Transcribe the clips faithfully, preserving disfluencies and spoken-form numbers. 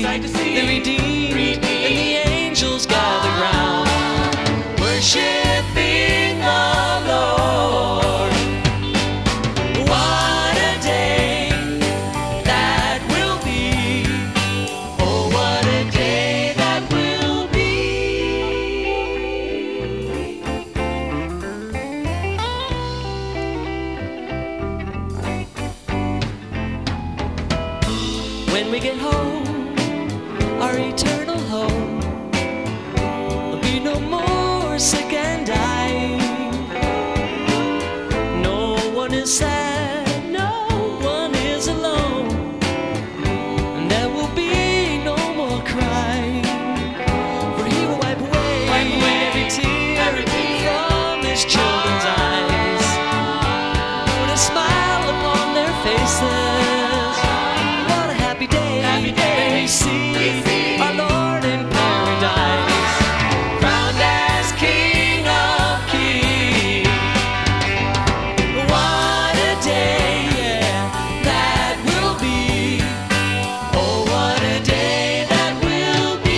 sight to see. The redeemed, Redeemed. and the angels gather round, worshiping the Lord. What a day that will be. Oh, what a day that will be. When we get home, our eternal home, there'll be no more sick and dying. No one is sad, no one is alone, and there will be no more crying. For He will wipe away, Wipe away every tear, every tear from His children's eyes. Put a smile upon their faces. What a happy day, Happy day. when we see, We see our Lord in paradise, crowned as King of Kings. What a day, yeah, that will be. Oh, what a day that will be.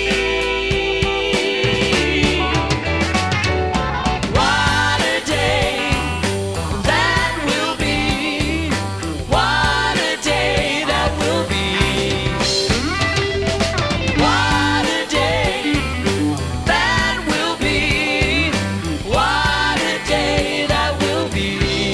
What a day that will be. What a day that will be. What a day that will be. What a day that will be.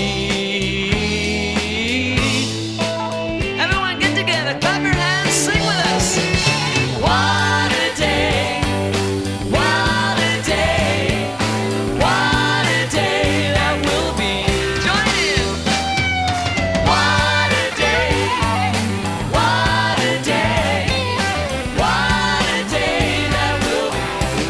Everyone get together, clap your hands, sing with us. What a day. What a day. What a day that will be. Join in. What a day. What a day. What a day that will be.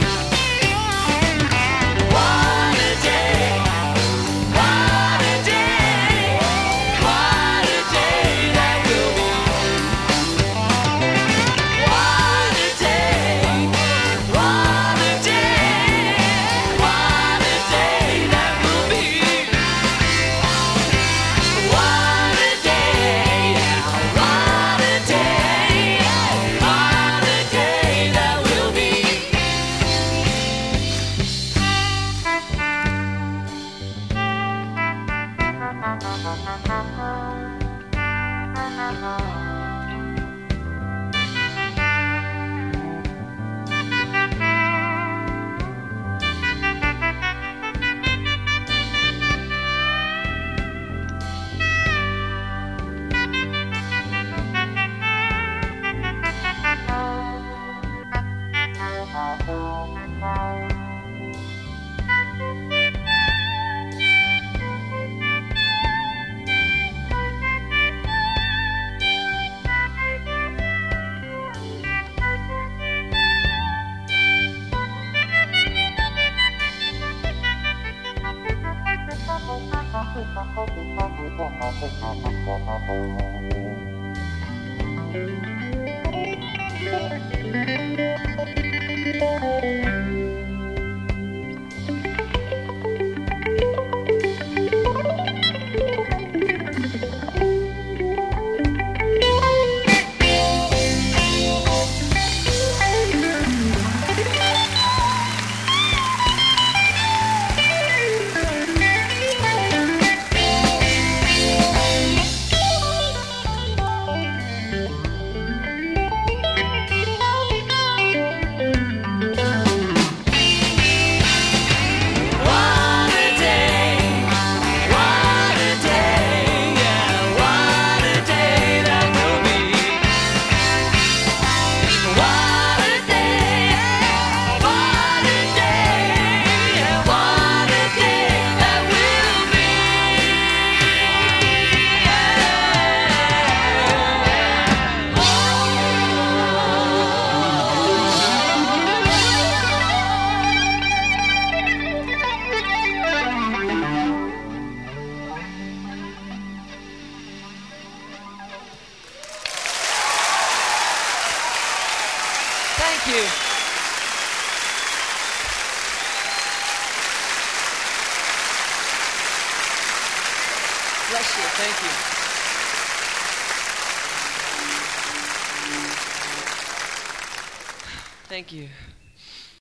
What a day. What a day. What a day that will be. What a day. What a day. What a day that will be. What a day. What a day. What a day that will be. What a day. What a day. Yeah, what a day that will be. What a day. What a day. Yeah, what a day that will be. Thank you. Bless you. Thank you. Thank you.